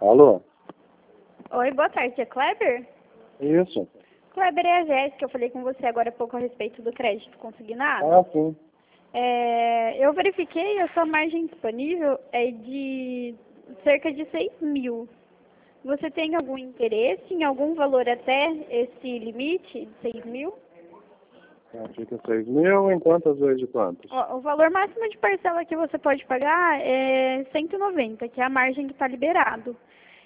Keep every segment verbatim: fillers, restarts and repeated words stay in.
Alô? Oi, boa tarde, é Kleber? Isso. Kleber, é a Jéssica, eu falei com você agora há pouco a respeito do crédito consignado. Ah, sim. É, eu verifiquei, a sua margem disponível é de cerca de seis mil. Você tem algum interesse em algum valor até esse limite de seis mil? Ah, fica seis mil em quantas vezes de quantos? O, o valor máximo de parcela que você pode pagar é cento e noventa, que é a margem que está liberado.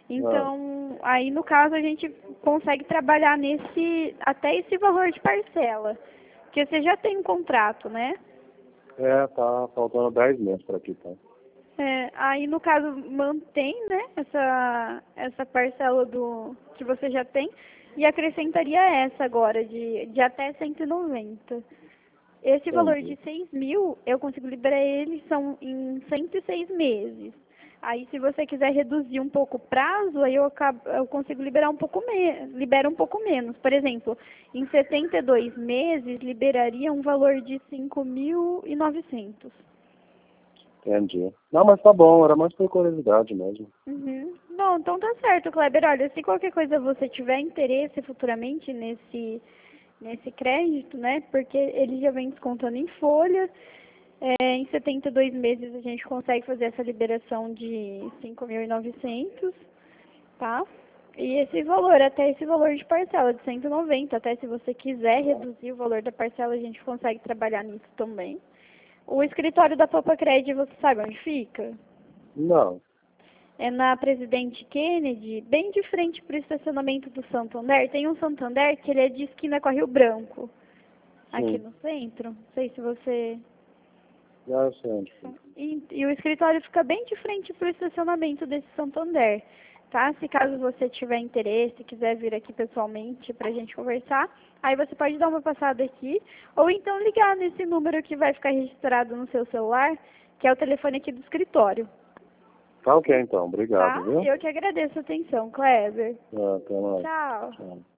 Então, aí no caso a gente consegue trabalhar nesse, até esse valor de parcela. Porque você já tem um contrato, né? É, tá faltando dez meses para aqui, tá? É, aí no caso mantém, né, essa, essa parcela do que você já tem e acrescentaria essa agora, de, de até cento e noventa. Esse valor de Entendi. seis mil, eu consigo liberar ele são em cento e seis meses. Aí, se você quiser reduzir um pouco o prazo, aí eu, acabo, eu consigo liberar um pouco me, libera um pouco menos. Por exemplo, em setenta e dois meses, liberaria um valor de cinco mil e novecentos. Entendi. Não, mas tá bom, era mais por curiosidade mesmo. Uhum. Bom, então tá certo, Kleber. Olha, se qualquer coisa você tiver interesse futuramente nesse, nesse crédito, né? Porque ele já vem descontando em folha. É, em setenta e dois meses a gente consegue fazer essa liberação de cinco mil e novecentos, tá? E esse valor, até esse valor de parcela de cento e noventa, até se você quiser reduzir o valor da parcela, a gente consegue trabalhar nisso também. O escritório da Popa Cred, você sabe onde fica? Não. É na Presidente Kennedy, bem de frente para o estacionamento do Santander. Tem um Santander que ele é de esquina com a Rio Branco, aqui Sim. no centro. Não sei se você... Já eu sei onde fica. E, e o escritório fica bem de frente para o estacionamento desse Santander, tá? Se caso você tiver interesse, quiser vir aqui pessoalmente para a gente conversar, aí você pode dar uma passada aqui, ou então ligar nesse número que vai ficar registrado no seu celular, que é o telefone aqui do escritório, Tá ok então, obrigado, tá? viu? Eu que agradeço a atenção, Kleber. Ah, até mais. Tchau. Tchau.